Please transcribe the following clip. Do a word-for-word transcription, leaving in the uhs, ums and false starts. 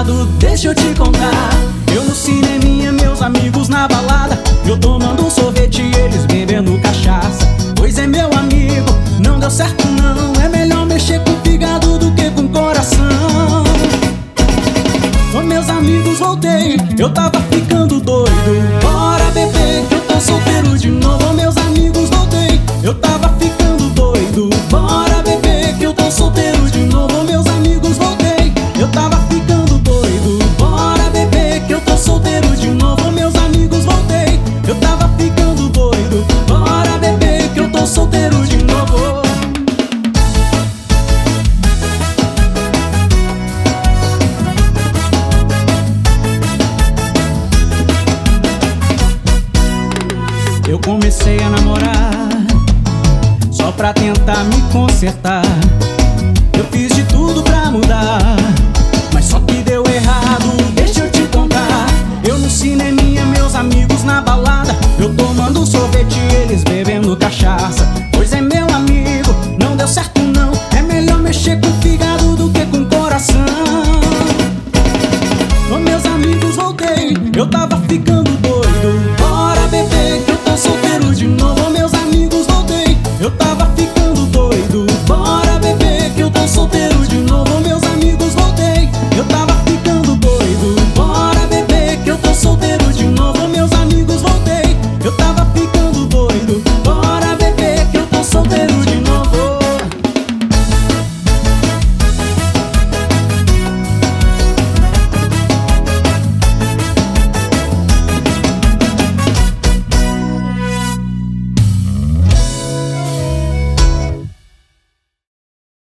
babado, deixa eu te contar. Eu no cineminha, meus amigos na balada, eu tomando um sorvete e eles bebendo cachaça. Pois é, meu amigo, não deu certo não. É melhor mexer com o fígado do que com o coração. Com meus amigos voltei, eu tava ficando doido. Bora beber que eu tô solteiro de novo. Meus amigos voltei, eu tava ficando doido. Bora beber que eu tô solteiro de novo. Meus amigos voltei, eu tava ficando doido. Bora beber que eu tô solteiro de novo. Meus amigos voltei, eu tava ficando doido. Bora beber que eu tô solteiro de novo. Eu comecei a namorar só pra tentar me consertar. Eu fiz de tudo pra mudar,